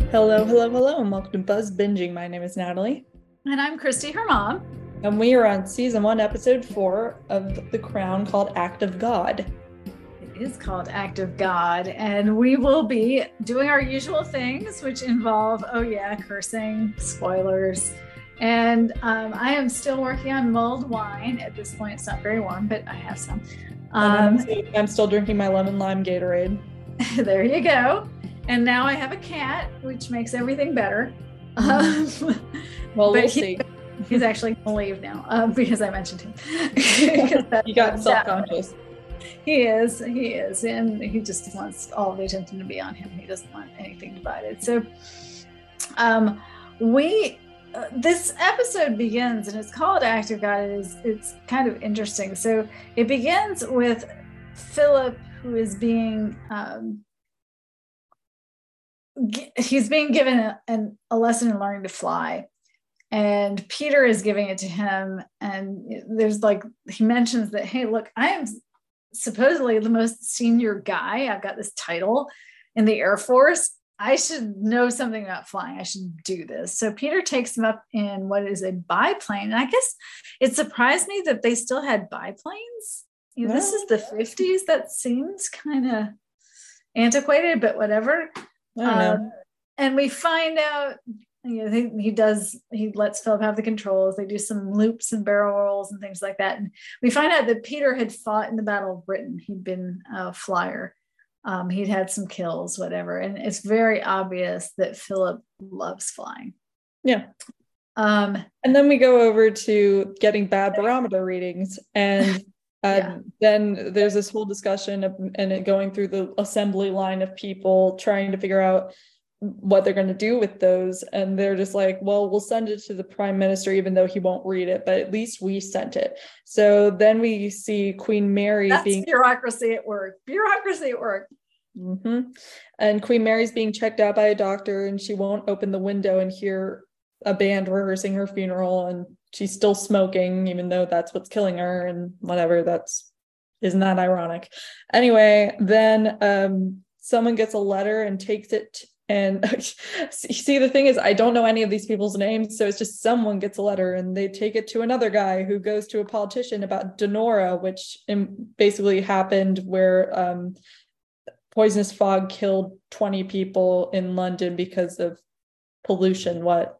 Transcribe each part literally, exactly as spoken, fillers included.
Hello, hello, hello, and welcome to Buzz Binging. My name is Natalie. And I'm Christy, her mom. And we are on season one, episode four of The Crown called Act of God. It is called Act of God. And we will be doing our usual things, which involve, oh yeah, cursing, spoilers. And um, I am still working on mulled wine. At this point, it's not very warm, but I have some. Um, I'm, still, I'm still drinking my lemon lime Gatorade. There you go. And now I have a cat, which makes everything better. Um, well, we'll he, see. He's actually going to leave now um, because I mentioned him. You got self-conscious. He is, he is. And he just wants all the attention to be on him. He doesn't want anything divided. So um, we, uh, this episode begins, and it's called Act of God. It is, it's kind of interesting. So it begins with Philip, who is being... Um, he's being given a, an, a lesson in learning to fly, and Peter is giving it to him. And there's like, he mentions that, hey, look, I am supposedly the most senior guy. I've got this title in the Air Force. I should know something about flying. I should do this. So Peter takes him up in what is a biplane. And I guess it surprised me that they still had biplanes. You know, well, this is the fifties. That seems kind of antiquated, but whatever. Um, and we find out, you know, he, he does, he lets Philip have the controls. They do some loops and barrel rolls and things like that. And we find out that Peter had fought in the Battle of Britain. He'd been a flyer. Um, he'd had some kills, whatever. And it's very obvious that Philip loves flying. Yeah. Um, and then we go over to getting bad barometer readings. And Um, yeah. Then there's this whole discussion of, and it going through the assembly line of people trying to figure out what they're going to do with those. And they're just like, well, we'll send it to the prime minister, even though he won't read it, but at least we sent it. So then we see Queen Mary That's being bureaucracy at work, bureaucracy at work. Mm-hmm. And Queen Mary's being checked out by a doctor, and she won't open the window and hear a band rehearsing her funeral, and she's still smoking, even though that's what's killing her, and whatever. That's isn't that ironic? Anyway, then um, someone gets a letter and takes it. And see, the thing is, I don't know any of these people's names, so it's just someone gets a letter and they take it to another guy who goes to a politician about Donora, which basically happened where um, poisonous fog killed twenty people in London because of pollution. What?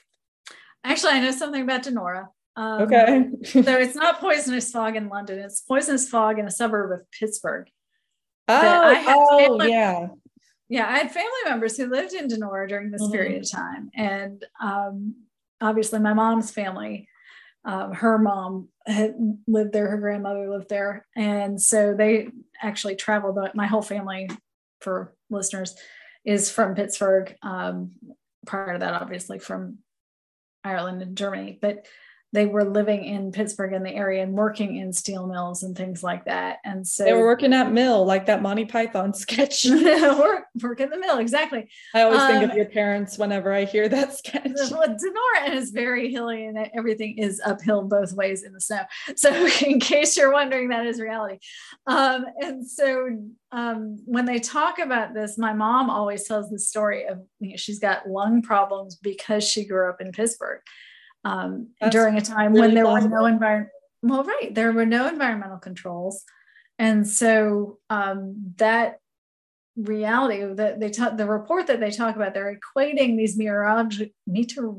Actually, I know something about Donora. Um, okay. So it's not poisonous fog in London. It's poisonous fog in a suburb of Pittsburgh. Oh, I had oh family, yeah. Yeah, I had family members who lived in Donora during this mm-hmm. period of time. And um, obviously my mom's family, um, her mom had lived there, her grandmother lived there. And so they actually traveled. My whole family, for listeners, is from Pittsburgh. Um, prior to that, obviously, from Ireland and Germany, but they were living in Pittsburgh in the area and working in steel mills and things like that. And so they were working at mill, like that Monty Python sketch. work, work in the mill, exactly. I always um, think of your parents whenever I hear that sketch. Well, Donora is very hilly, and everything is uphill both ways in the snow. So in case you're wondering, that is reality. Um, and so um, when they talk about this, my mom always tells the story of, you know, she's got lung problems because she grew up in Pittsburgh. Um, during a time really when there possible. were no environment, well, right, there were no environmental controls, and so um, that reality that they talk, the report that they talk about, they're equating these meteorological meteor,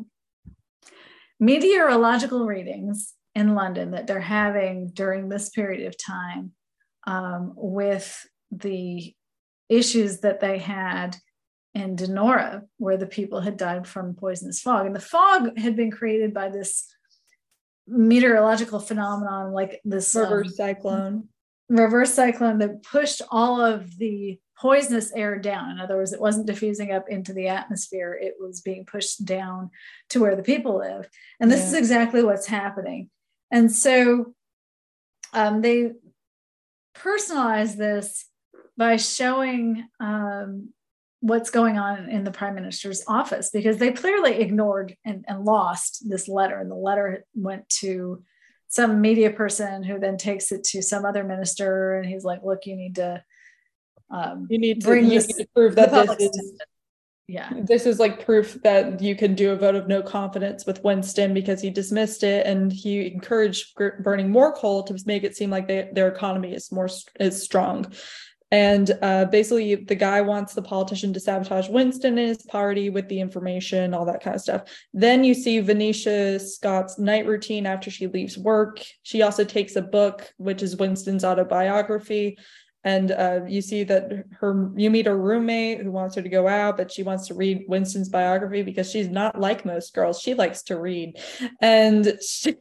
meteorological readings in London that they're having during this period of time um, with the issues that they had in Donora, where the people had died from poisonous fog. And the fog had been created by this meteorological phenomenon, like this reverse um, cyclone. Reverse cyclone that pushed all of the poisonous air down. In other words, it wasn't diffusing up into the atmosphere. It was being pushed down to where the people live. And this yeah. is exactly what's happening. And so um, they personalize this by showing um, what's going on in the prime minister's office, because they clearly ignored and, and lost this letter. And the letter went to some media person who then takes it to some other minister. And he's like, look, you need to um, you need to, bring you this, need to prove that this is, Yeah. This is like proof that you can do a vote of no confidence with Winston because he dismissed it, and he encouraged burning more coal to make it seem like they, their economy is more is strong. And uh, basically, the guy wants the politician to sabotage Winston and his party with the information, all that kind of stuff. Then you see Venetia Scott's night routine after she leaves work. She also takes a book, which is Winston's autobiography. And uh, you see that her, you meet her roommate who wants her to go out, but she wants to read Winston's biography because she's not like most girls. She likes to read. And she,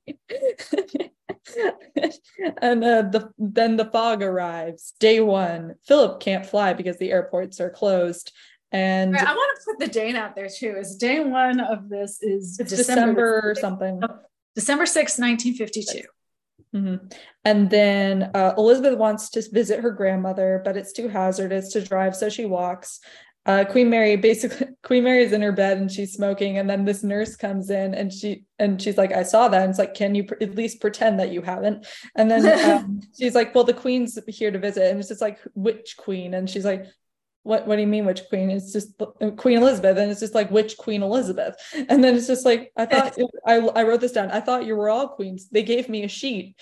and uh, the, then the fog arrives. Day one, Philip can't fly because the airports are closed. And right, I want to put the date out there too. Is day one of this is it's December, December or something. December sixth, nineteen fifty-two. Mm-hmm. And then uh, Elizabeth wants to visit her grandmother, but it's too hazardous to drive, so she walks. Uh, Queen Mary basically Queen Mary is in her bed and she's smoking, and then this nurse comes in and she and she's like, I saw that. And it's like, can you pr- at least pretend that you haven't? And then um, she's like, well, the queen's here to visit. And it's just like, which queen? And she's like, what what do you mean which queen? It's just Queen Elizabeth. And it's just like, which Queen Elizabeth? And then it's just like, I thought I, I wrote this down. I thought you were all queens. They gave me a sheet.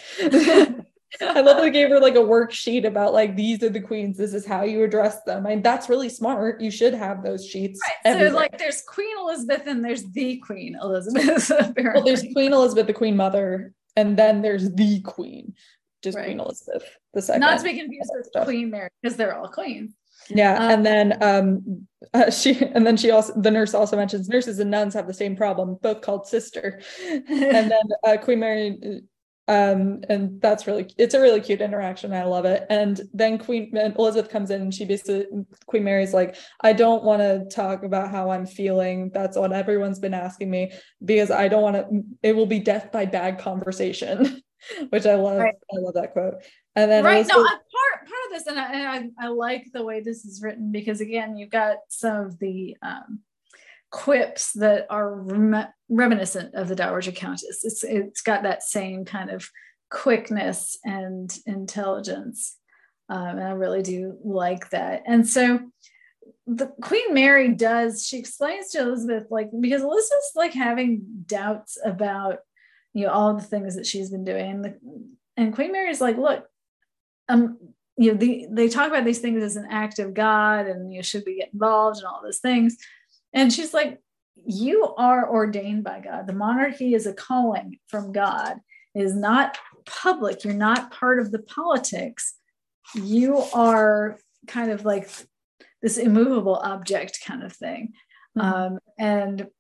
I love they gave her like a worksheet about like, these are the queens, this is how you address them. I mean, that's really smart. You should have those sheets. Right. So like there's Queen Elizabeth and there's the Queen Elizabeth. Apparently. Well, there's Queen Elizabeth, the Queen Mother, and then there's the Queen, just right. Queen Elizabeth the second. Not to be confused with stuff. Queen Mary, because they're all queens. Yeah, um, and then um, uh, she, and then she also, the nurse also mentions nurses and nuns have the same problem, both called sister. And then uh, Queen Mary, um, and that's really, it's a really cute interaction. I love it. And then Queen Elizabeth comes in, and she basically, Queen Mary's like, I don't want to talk about how I'm feeling. That's what everyone's been asking me, because I don't want to. It will be death by bad conversation, which I love. Right. I love that quote. And then right, Elizabeth, no, part part of this, and I, and I I like the way this is written, because again, you've got some of the um, quips that are rem- reminiscent of the Dowager Countess. It's it's got that same kind of quickness and intelligence, um, and I really do like that. And so the Queen Mary does, she explains to Elizabeth, like, because Elizabeth's like having doubts about, you know, all the things that she's been doing, and, and Queen Mary's like, look, um, you know, the, they talk about these things as an act of God, and you know, should we get involved and all those things. And she's like, you are ordained by God. The monarchy is a calling from God. It is not public. You're not part of the politics. You are kind of like this immovable object kind of thing. Mm-hmm. Um, and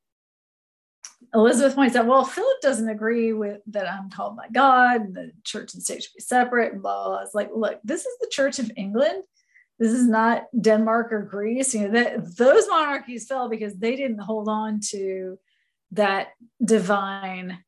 Elizabeth points out, well, Philip doesn't agree with that I'm called by God, and the church and state should be separate, and blah, blah, blah. It's like, look, this is the Church of England. This is not Denmark or Greece. You know, that those monarchies fell because they didn't hold on to that divine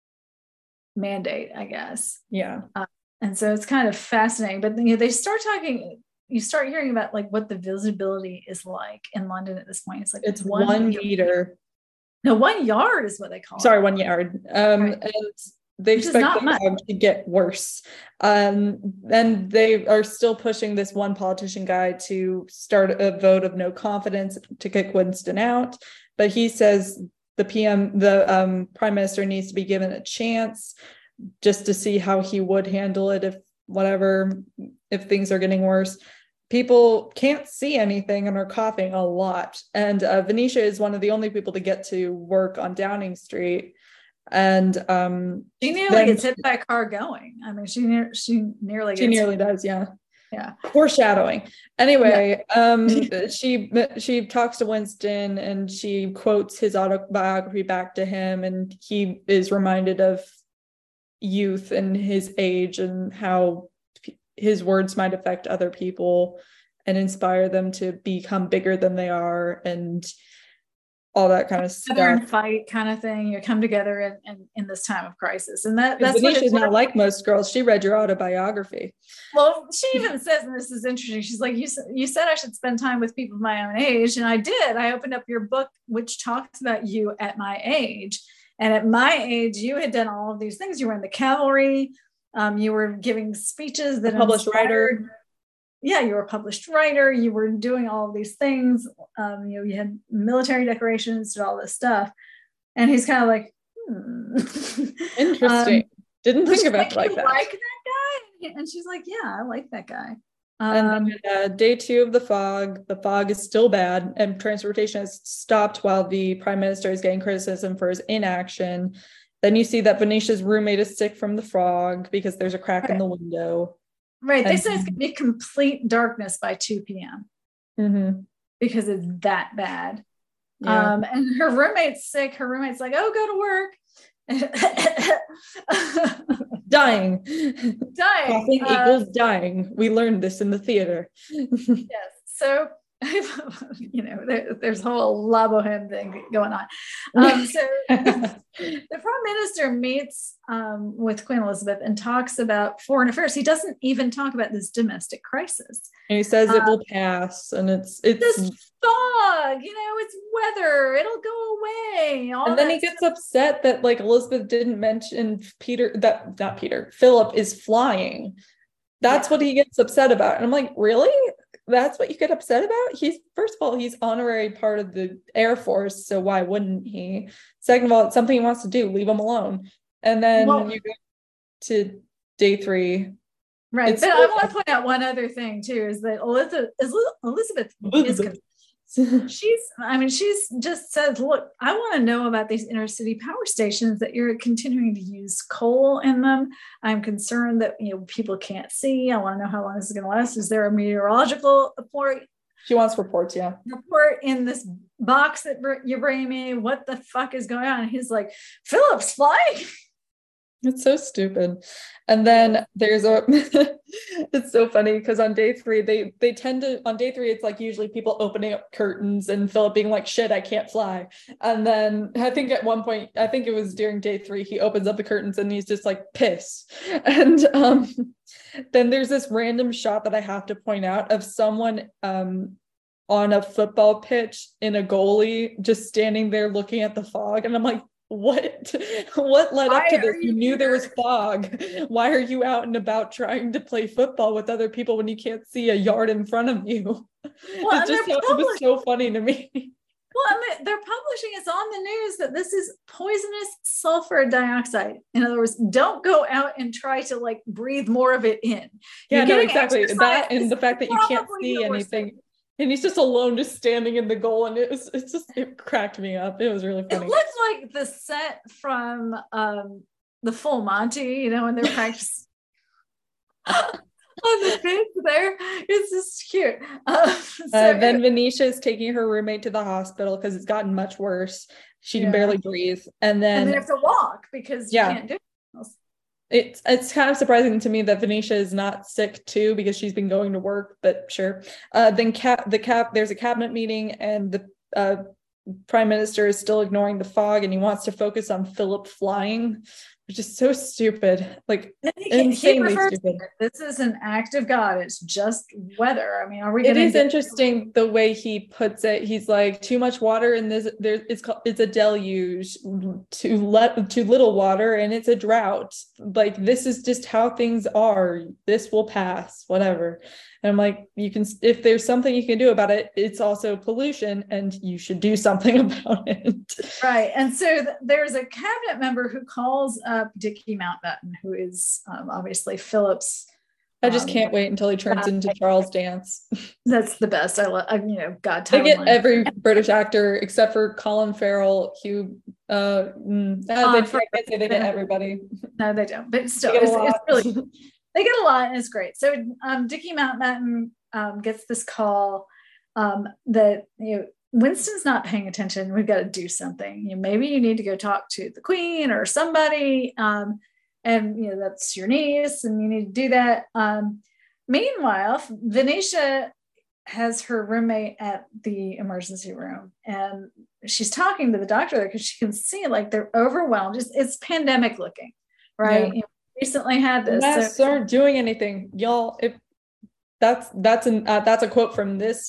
mandate, I guess. Yeah. Uh, and so it's kind of fascinating. But you know, they start talking, you start hearing about like what the visibility is like in London at this point. It's like it's one, one meter. No, one yard is what they call Sorry, it. one yard. Um, right. And they Which expect them to get worse. Um, and they are still pushing this one politician guy to start a vote of no confidence to kick Winston out. But he says the P M, the um, prime minister needs to be given a chance just to see how he would handle it if whatever, if things are getting worse. People can't see anything and are coughing a lot. And uh, Venetia is one of the only people to get to work on Downing Street. And um, she nearly gets hit by a car going. I mean, she ne- she nearly gets she nearly does, yeah. Yeah. Foreshadowing. Anyway, yeah. um, she she talks to Winston and she quotes his autobiography back to him, and he is reminded of youth and his age and how his words might affect other people and inspire them to become bigger than they are, and all that kind of stuff. And fight kind of thing. You come together in, in, in this time of crisis. And that, that's what she's not like most girls. She read your autobiography. Well, she even says, and this is interesting, she's like, you, you said I should spend time with people my own age. And I did. I opened up your book, which talks about you at my age. And at my age, you had done all of these things. You were in the cavalry. Um, you were giving speeches that a published writer. yeah, you were a published writer, you were doing all of these things, um, you know, you had military decorations, did all this stuff. And he's kind of like, hmm. Interesting. Um, Didn't think about like, it like you that. Like that guy? And she's like, yeah, I like that guy. Um, and then, uh, day two of the fog, the fog is still bad, and transportation has stopped while the prime minister is getting criticism for his inaction. Then you see that Venetia's roommate is sick from the fog because there's a crack right. in the window. Right. And they say it's going to be complete darkness by two p.m. Mm-hmm. because it's that bad. Yeah. Um, and her roommate's sick. Her roommate's like, oh, go to work. Dying. Dying. Coughing uh, equals dying. We learned this in the theater. Yes. So, you know, there, there's a whole La Boheme thing going on. Um, so the prime minister meets um, with Queen Elizabeth and talks about foreign affairs. He doesn't even talk about this domestic crisis. And he says it um, will pass, and it's it's this fog, you know, it's weather, it'll go away. All and then he gets stuff. upset that like Elizabeth didn't mention Peter, that not Peter, Philip is flying. That's yeah. what he gets upset about. And I'm like, really? That's what you get upset about? He's, first of all, he's honorary part of the Air Force, so why wouldn't he? Second of all, it's something he wants to do. Leave him alone. And then well, you go to day three. Right. It's but so I want to point out one other thing too, is that Elizabeth, Elizabeth is she's, I mean, she's just said, look, I want to know about these intercity power stations that you're continuing to use coal in them. I'm concerned that, you know, people can't see. I want to know how long this is going to last. Is there a meteorological report? She wants reports, yeah. Report in this box that you're bringing me. What the fuck is going on? And he's like, Philip's flying. It's so stupid. And then there's a it's so funny because on day three they they tend to on day three it's like usually people opening up curtains and Philip being like, shit, I can't fly. And then I think at one point, I think it was during day three, he opens up the curtains and he's just like piss. And um then there's this random shot that I have to point out of someone um on a football pitch in a goalie just standing there looking at the fog, and I'm like, what what led up to this? You, you knew there was fog. Why are you out and about trying to play football with other people when you can't see a yard in front of you? Well, it just it was so funny to me. Well, and they're publishing, it's on the news that this is poisonous sulfur dioxide. In other words, don't go out and try to like breathe more of it in. Yeah, no, exactly. That and the fact that you can't see anything. And he's just alone, just standing in the goal, and it was, it's just, it cracked me up. It was really funny. It looked like the set from um, the Full Monty, you know, when they're practicing on the pitch there. It's just cute. Um, so uh, then Venetia is taking her roommate to the hospital because it's gotten much worse. She can yeah. barely breathe, and then and they have to walk because you yeah. can't do it. It's it's kind of surprising to me that Venetia is not sick too, because she's been going to work, but sure. Uh, then cap the cap there's a cabinet meeting, and the uh, prime minister is still ignoring the fog, and he wants to focus on Philip flying, which is so stupid. Like he, insanely he stupid. This is an act of God. It's just weather. I mean, are we? It is interesting the way he puts it. He's like, too much water in this. There, it's called, it's a deluge. Too let too little water, and it's a drought. Like, this is just how things are. This will pass. Whatever. And I'm like, you can, if there's something you can do about it, it's also pollution, and you should do something about it. Right. And so th- there's a cabinet member who calls up Dickie Mountbatten, who is um, obviously Philip's. I just um, can't wait until he turns uh, into Charles Dance. That's the best. I love, you know, God. They get every British actor except for Colin Farrell, Hugh. Uh, mm, uh, they, I can't say they get everybody. No, they don't. But still, it's, it's really. They get a lot, and it's great. So um, Dickie Mountbatten um, gets this call um, that, you know, Winston's not paying attention. We've got to do something. You know, maybe you need to go talk to the Queen or somebody, um, and you know that's your niece, and you need to do that. Um, meanwhile, Venetia has her roommate at the emergency room, and she's talking to the doctor there because she can see like they're overwhelmed. It's, it's pandemic looking, right? Yeah. You know, recently had this. Masks so, aren't doing anything, y'all. If that's that's an uh, that's a quote from this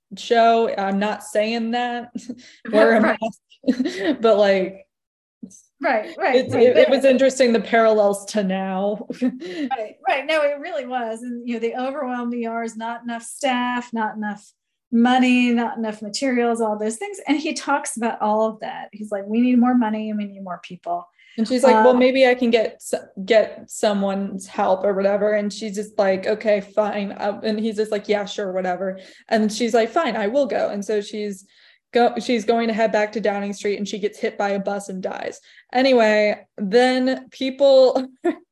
show. I'm not saying that wear a mask, but like Right, right, It, right. it, it was interesting, the parallels to now. Right, right. No, it really was. And, you know, the overwhelmed E R is not enough staff, not enough money, not enough materials, all those things. And he talks about all of that. He's like, we need more money and we need more people. And she's like, well, Um, maybe I can get get someone's help or whatever. And she's just like, okay, fine. Uh, and he's just like, yeah, sure, whatever. And she's like, fine, I will go. And so she's go she's going to head back to Downing Street, and she gets hit by a bus and dies. Anyway, then people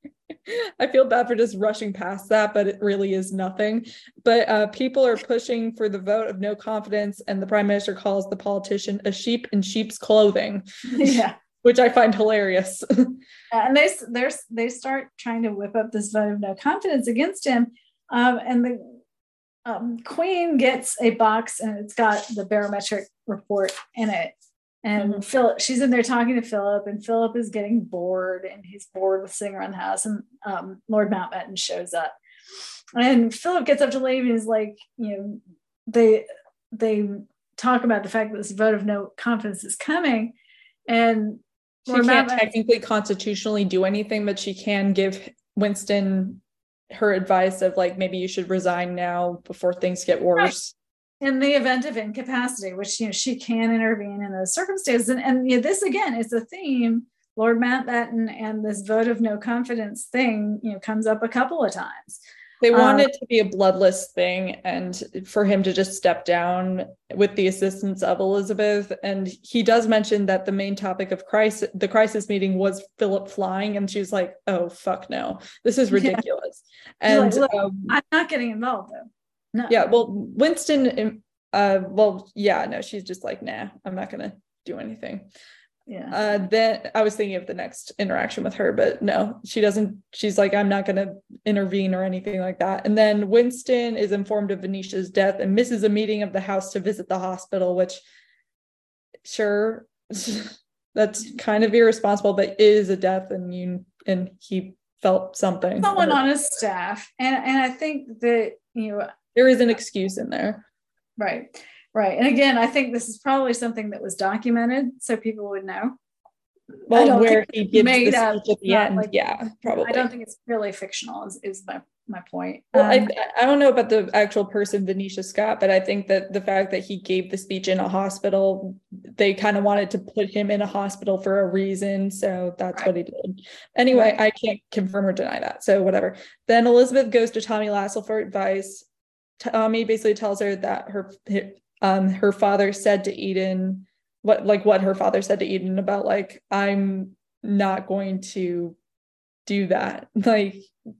I feel bad for just rushing past that, but it really is nothing. But uh, people are pushing for the vote of no confidence, and the prime minister calls the politician a sheep in sheep's clothing. yeah. Which I find hilarious. And they they start trying to whip up this vote of no confidence against him. Um, and the um, Queen gets a box, and it's got the barometric report in it. And mm-hmm. Philip, she's in there talking to Philip, and Philip is getting bored, and he's bored with sitting around the house. And um, Lord Mountbatten shows up, and Philip gets up to leave, and he's like, you know, they they talk about the fact that this vote of no confidence is coming, and she Lord can't Mountbatten, technically constitutionally do anything, but she can give Winston her advice of like, maybe you should resign now before things get worse. Right. In the event of incapacity, which, you know, she can intervene in those circumstances. And, and you know, this, again, is a theme. Lord Mountbatten and this vote of no confidence thing, you know, comes up a couple of times. They want um, it to be a bloodless thing, and for him to just step down with the assistance of Elizabeth. And he does mention that the main topic of crisis, the crisis meeting, was Philip flying, and she's like, "Oh fuck no, this is ridiculous." Yeah. And like, um, I'm not getting involved though. No. Yeah, well, Winston, uh, well, yeah, no, she's just like, nah, I'm not gonna do anything. Yeah. Uh, then I was thinking of the next interaction with her, but no, she doesn't. She's like, I'm not going to intervene or anything like that. And then Winston is informed of Venetia's death and misses a meeting of the House to visit the hospital, which, sure, that's kind of irresponsible, but is a death, and you and he felt something. Someone on his staff, and and I think that, you know, there is an excuse in there, right. Right. And again, I think this is probably something that was documented so people would know. Well, where he gives the speech up, at the end. Like, yeah, probably. I don't think it's really fictional is, is my, my point. Well, um, I, I don't know about the actual person, Venetia Scott, but I think that the fact that he gave the speech in a hospital, they kind of wanted to put him in a hospital for a reason. So that's right. What he did. Anyway, right. I can't confirm or deny that. So whatever. Then Elizabeth goes to Tommy Lassell for advice. Tommy basically tells her that her Um, her father said to Eden, what like what her father said to Eden about like, I'm not going to do that. Like,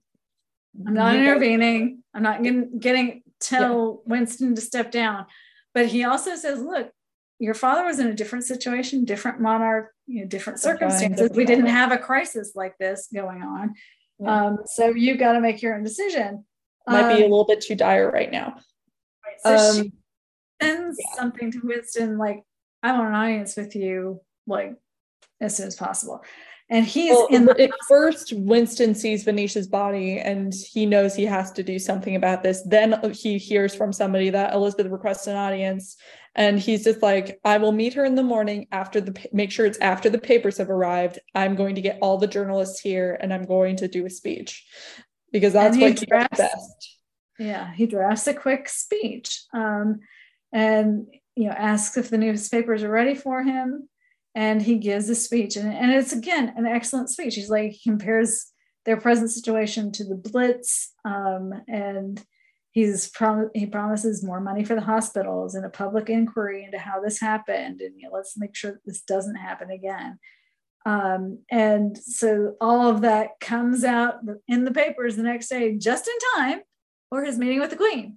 I'm not intervening. Know. I'm not getting, getting tell yeah. Winston to step down. But he also says, look, your father was in a different situation, different monarch, you know, different circumstances. Different we didn't have a crisis like this going on. Yeah. Um, so you've got to make your own decision. Might um, be a little bit too dire right now. Right, so um, she sends yeah. something to Winston like, I want an audience with you, like, as soon as possible. And he's well, in the- at first Winston sees Venetia's body and he knows he has to do something about this. Then he hears from somebody that Elizabeth requests an audience, and he's just like, I will meet her in the morning after the make sure it's after the papers have arrived. I'm going to get all the journalists here and I'm going to do a speech, because that's what he does best. Yeah, he drafts a quick speech. Um, and, you know, asks if the newspapers are ready for him, and he gives a speech. And, and it's, again, an excellent speech. He's like, he compares their present situation to the Blitz, um, and he's prom- he promises more money for the hospitals and a public inquiry into how this happened, and, you know, let's make sure that this doesn't happen again. Um, and so all of that comes out in the papers the next day, just in time for his meeting with the Queen.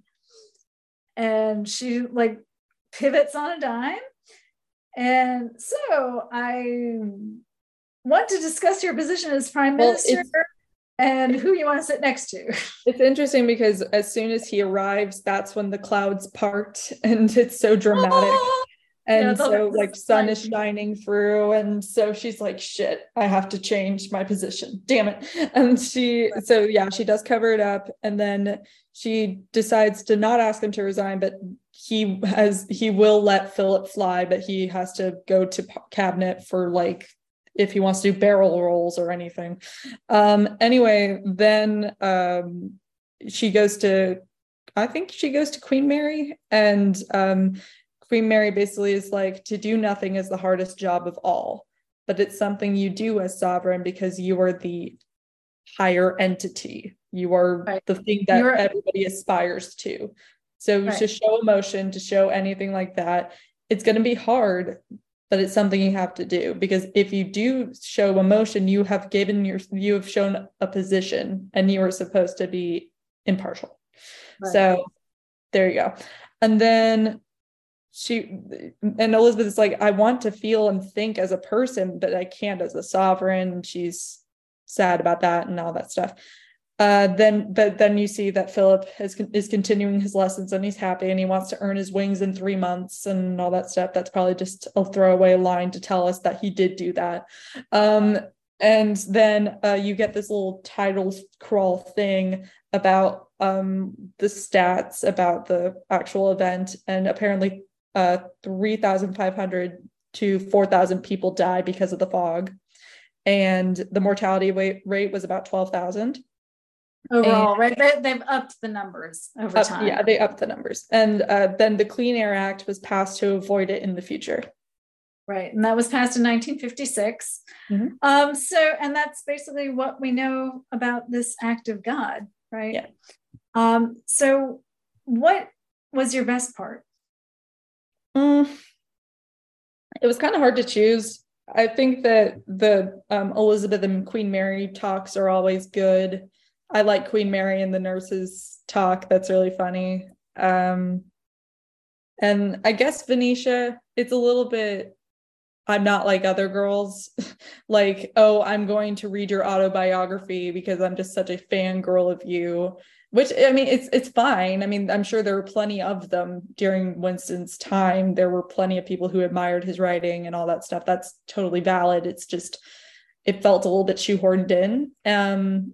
And she like pivots on a dime. And so I want to discuss your position as Prime well, Minister and who you want to sit next to. It's interesting because as soon as he arrives, that's when the clouds part, and it's so dramatic. Oh! And yeah, so like sun is shining through. And so she's like, shit, I have to change my position. Damn it. And she, so yeah, she does cover it up. And then she decides to not ask him to resign, but he has, he will let Philip fly, but he has to go to cabinet for like if he wants to do barrel rolls or anything. Um, anyway, then um, she goes to, I think she goes to Queen Mary, and um, Queen Mary basically is like, to do nothing is the hardest job of all, but it's something you do as sovereign because you are the higher entity. You are right. the thing that You're... everybody aspires to. So right. to show emotion, to show anything like that, it's going to be hard, but it's something you have to do, because if you do show emotion, you have given your, you have shown a position, and you are supposed to be impartial. Right. So there you go. And then she, and Elizabeth is like, I want to feel and think as a person, but I can't as a sovereign. She's sad about that and all that stuff. Uh, then, but then you see that Philip is, is continuing his lessons, and he's happy, and he wants to earn his wings in three months and all that stuff. That's probably just a throwaway line to tell us that he did do that. Um, and then uh, you get this little title crawl thing about um, the stats about the actual event. And apparently uh, three thousand five hundred to four thousand people die because of the fog. And the mortality rate, rate was about twelve thousand. Overall, and, right? They, they've upped the numbers over up, time. Yeah, they upped the numbers. And uh, then the Clean Air Act was passed to avoid it in the future. Right. And that was passed in nineteen fifty-six. Mm-hmm. Um, so, and that's basically what we know about this act of God, right? Yeah. Um, so what was your best part? Mm, it was kind of hard to choose. I think that the um, Elizabeth and Queen Mary talks are always good. I like Queen Mary and the nurses talk. That's really funny. Um, and I guess Venetia, it's a little bit, I'm not like other girls. Like, oh, I'm going to read your autobiography because I'm just such a fangirl of you. Which, I mean, it's it's fine. I mean, I'm sure there were plenty of them during Winston's time. There were plenty of people who admired his writing and all that stuff. That's totally valid. It's just, it felt a little bit shoehorned in. Um,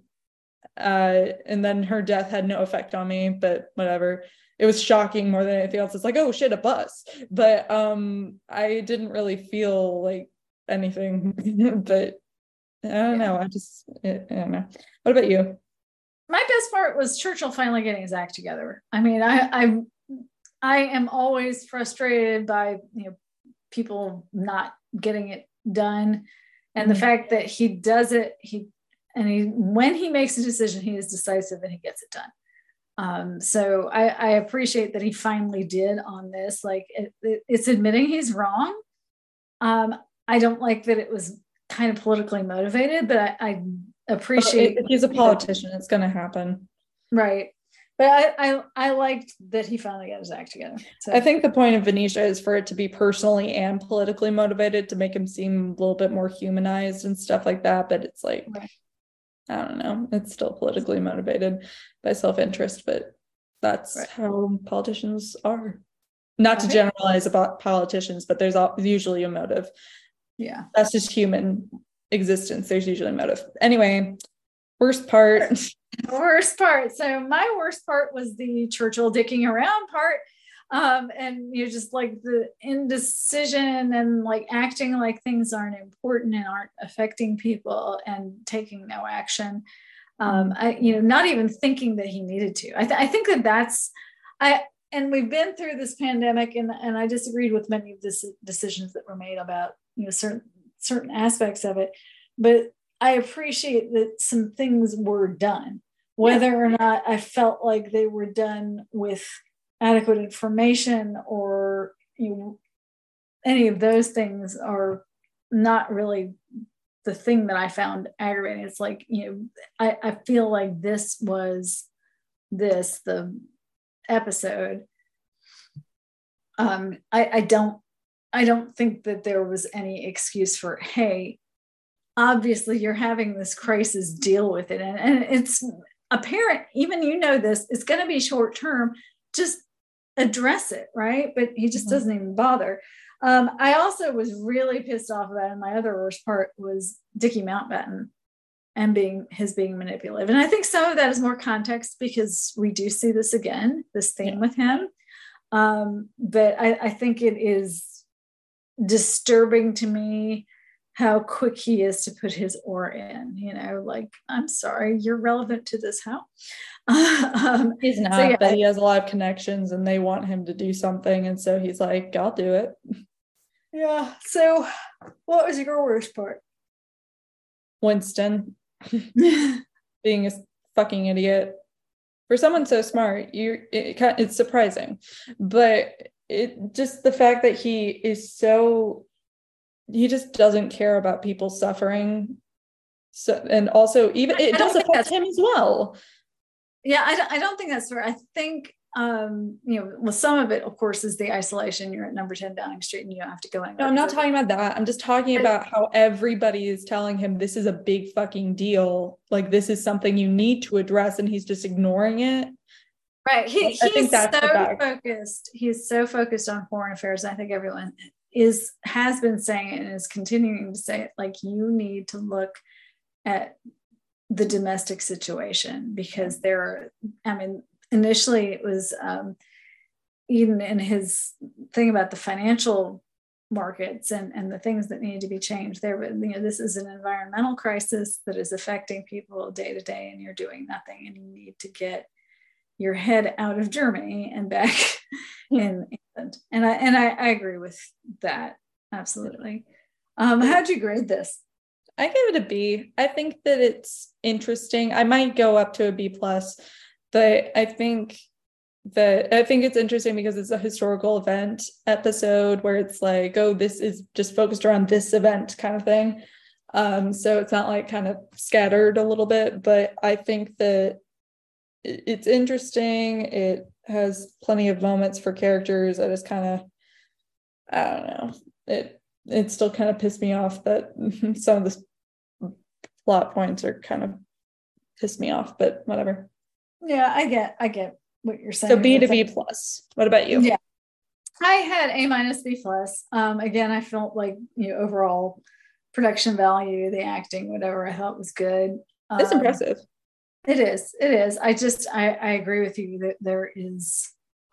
uh, and then her death had no effect on me, but whatever. It was shocking more than anything else. It's like, oh shit, a bus. But um, I didn't really feel like anything. But I don't yeah. know. I just, I don't know. What about you? My best part was Churchill finally getting his act together. I mean, I I I am always frustrated by, you know, people not getting it done, and mm-hmm. the fact that he does it, he and he when he makes a decision, he is decisive and he gets it done. Um, so I, I appreciate that he finally did on this. Like it, it, it's admitting he's wrong. Um, I don't like that it was kind of politically motivated, but I, I appreciate if he's a politician, it's going to happen, right? But I, I I liked that he finally got his act together. So I think the point of Venetia is for it to be personally and politically motivated, to make him seem a little bit more humanized and stuff like that. But it's like, right. I don't know, it's still politically motivated by self-interest, but that's right. how politicians are. Not to generalize about politicians, but there's usually a motive. Yeah, that's just human existence. There's usually a motive. Anyway, worst part. Worst part. So my worst part was the Churchill dicking around part. Um, and you know, just like the indecision and like acting like things aren't important and aren't affecting people and taking no action. Um, I, you know, not even thinking that he needed to. I, th- I think that that's, I, and we've been through this pandemic, and, and I disagreed with many of the decisions that were made about, you know, certain, certain aspects of it, but I appreciate that some things were done, whether yeah. or not I felt like they were done with adequate information or, you know, any of those things are not really the thing that I found aggravating. It's like, you know, I, I feel like this was this, the episode. Um, I, I don't, I don't think that there was any excuse for, hey, obviously you're having this crisis, deal with it. And, and it's apparent, even you know this, it's going to be short term, just address it, right? But he just mm-hmm. doesn't even bother. Um, I also was really pissed off about it, and my other worst part was Dickie Mountbatten and being his being manipulative. And I think some of that is more context because we do see this again, this theme yeah. with him. Um, but I, I think it is disturbing to me how quick he is to put his oar in, you know, like, I'm sorry, you're relevant to this how? um, he's not, so yeah, but he has a lot of connections and they want him to do something. And so he's like, I'll do it. Yeah. So what was your worst part? Winston being a fucking idiot. For someone so smart, you it, it's surprising. But it just the fact that he is so he just doesn't care about people suffering. So, and also even it does affect him as well. Yeah, I don't, I don't think that's fair. I think, um, you know, well, some of it, of course, is the isolation. You're at number ten Downing Street and you have to go in. No, I'm not talking about that. I'm just talking about how everybody is telling him this is a big fucking deal. Like, this is something you need to address, and he's just ignoring it. Right. He, he's I think that's so focused. He's so focused on foreign affairs. I think everyone is has been saying it and is continuing to say it, like, you need to look at the domestic situation, because there are, I mean, initially it was um, even in his thing about the financial markets and, and the things that need to be changed there, but you know, this is an environmental crisis that is affecting people day to day, and you're doing nothing, and you need to get your head out of Germany and back in England. And I and I, I agree with that. Absolutely. Um, how'd you grade this? I give it a B. I think that it's interesting. I might go up to a B plus, but I think that I think it's interesting because it's a historical event episode where it's like, oh, this is just focused around this event kind of thing. Um, so it's not like kind of scattered a little bit, but I think that it's interesting. It has plenty of moments for characters. I just kind of, I don't know. It it still kind of pissed me off that some of the plot points are kind of pissed me off, but whatever. Yeah, I get, I get what you're saying. So B to B plus. What about you? Yeah, I had A minus B plus. Um, again, I felt like, you know, overall production value, the acting, whatever, I thought was good. Um, it's impressive. It is. It is. I just, I, I agree with you that there is,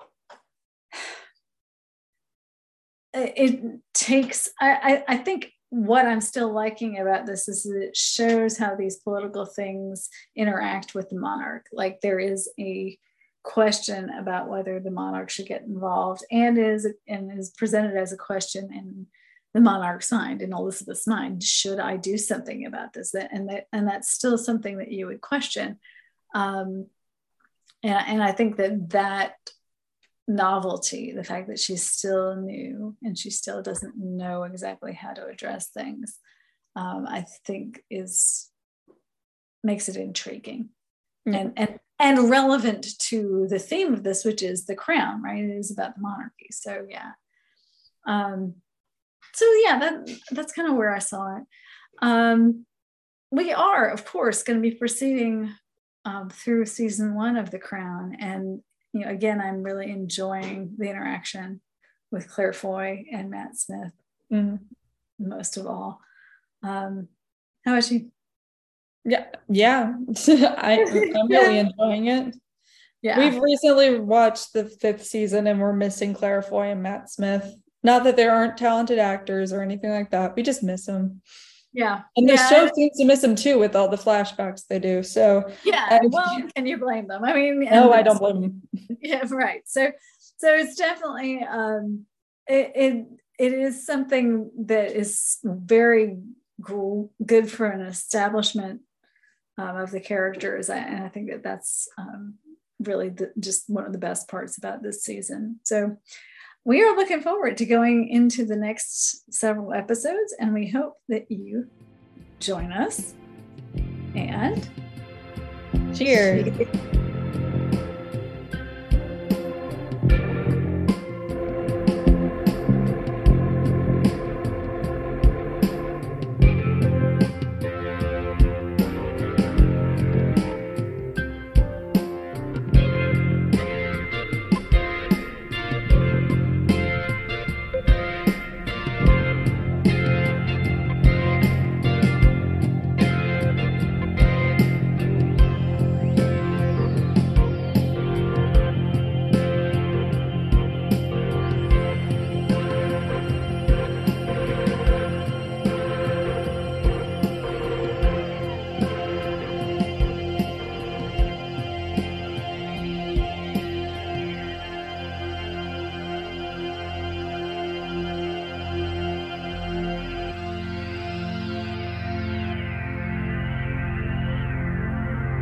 it takes, I, I, I think what I'm still liking about this is that it shows how these political things interact with the monarch. Like, there is a question about whether the monarch should get involved, and is, and is presented as a question in the monarch's mind, in Elizabeth's mind. Should I do something about this? And that, and that's still something that you would question. Um, and, and I think that that novelty, the fact that she's still new and she still doesn't know exactly how to address things, um, I think is makes it intriguing. Mm-hmm. and and and relevant to the theme of this, which is the crown, right? It is about the monarchy. So yeah. Um, So yeah, that that's kind of where I saw it. Um, we are, of course, going to be proceeding um, through season one of The Crown, and you know, again, I'm really enjoying the interaction with Claire Foy and Matt Smith, mm-hmm. most of all. Um, how about you? Yeah, yeah, I, I'm really enjoying it. Yeah, we've recently watched the fifth season, and we're missing Claire Foy and Matt Smith. Not that there aren't talented actors or anything like that. We just miss them. Yeah. And the yeah. show seems to miss them too with all the flashbacks they do. So yeah. I, well, can you blame them? I mean, no, I don't blame them. Yeah, right. So, so it's definitely um, it, it it is something that is very good for an establishment um, of the characters, and I think that that's um, really the, just one of the best parts about this season. So. We are looking forward to going into the next several episodes, and we hope that you join us. And cheers.